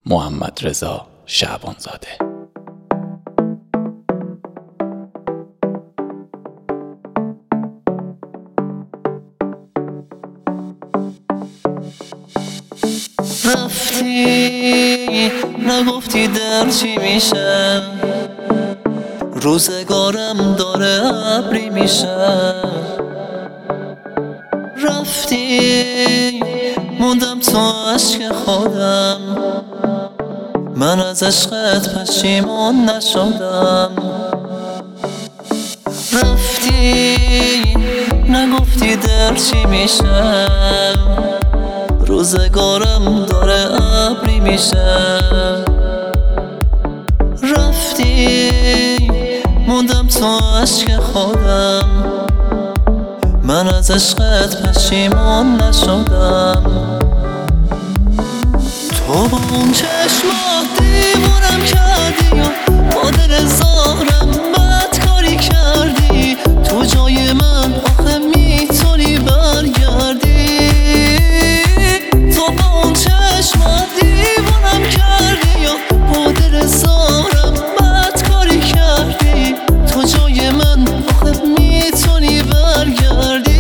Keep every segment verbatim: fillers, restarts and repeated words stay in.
محمدرضا شعبانزاده. رفتی نگفتی در چی میشه، روزگارم داره ابری میشه. رفتی موندم تو عشق خودم، من از عشقت پشیمون نشدم. رفتی نگفتی در چی میشه، روزگارم داره ابری میشه. رفتی موندم تو عشق خودم، من از عشقت پشیمون نشدم. تو با اون چشمات دیوونم کردی و با دل زارم بد کاری کردی. تو جای من آخه میتونی برگردی. تو با اون چشمات دیوونم کردی و با دل زارم بد کاری کردی. تو جای من آخه میتونی برگردی.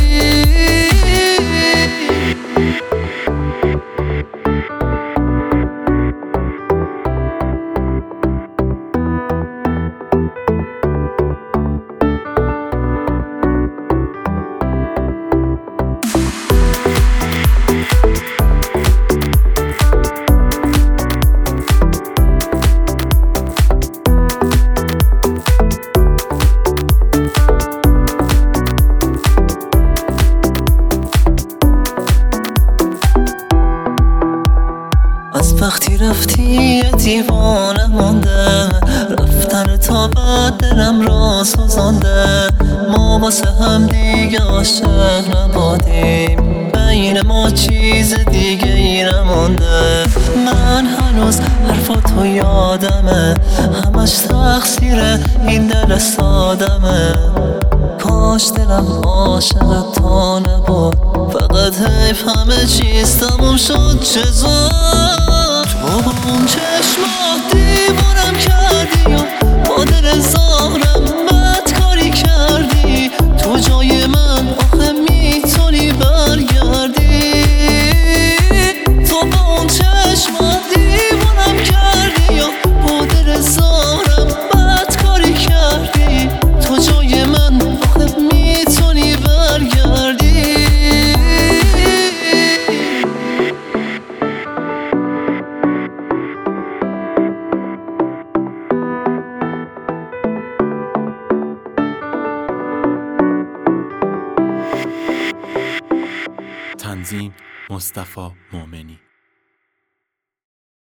از وقتی رفتی یه دیوانه مونده، رفتن تا بعد دلم را سوزانده. ما واسه هم دیگه عاشق نبودیم، بین ما چیز دیگه ای نمونده. من هنوز حرفاتو یادمه، همش تقصیر این دل سادمه. کاش دلم عاشق تو نبود، فقط حیف همه چیز تموم شد. چزار تو با اون چشمات دیوونم کردی و با دل زارم بد کاری کردی. تو جای من آخه میتونی برگردی. تو با اون چشمات دیوونم کردی و با دل زارم بد کاری کردی. تو جای من آخه میتونی برگردی. تنظیم مصطفی مومنی.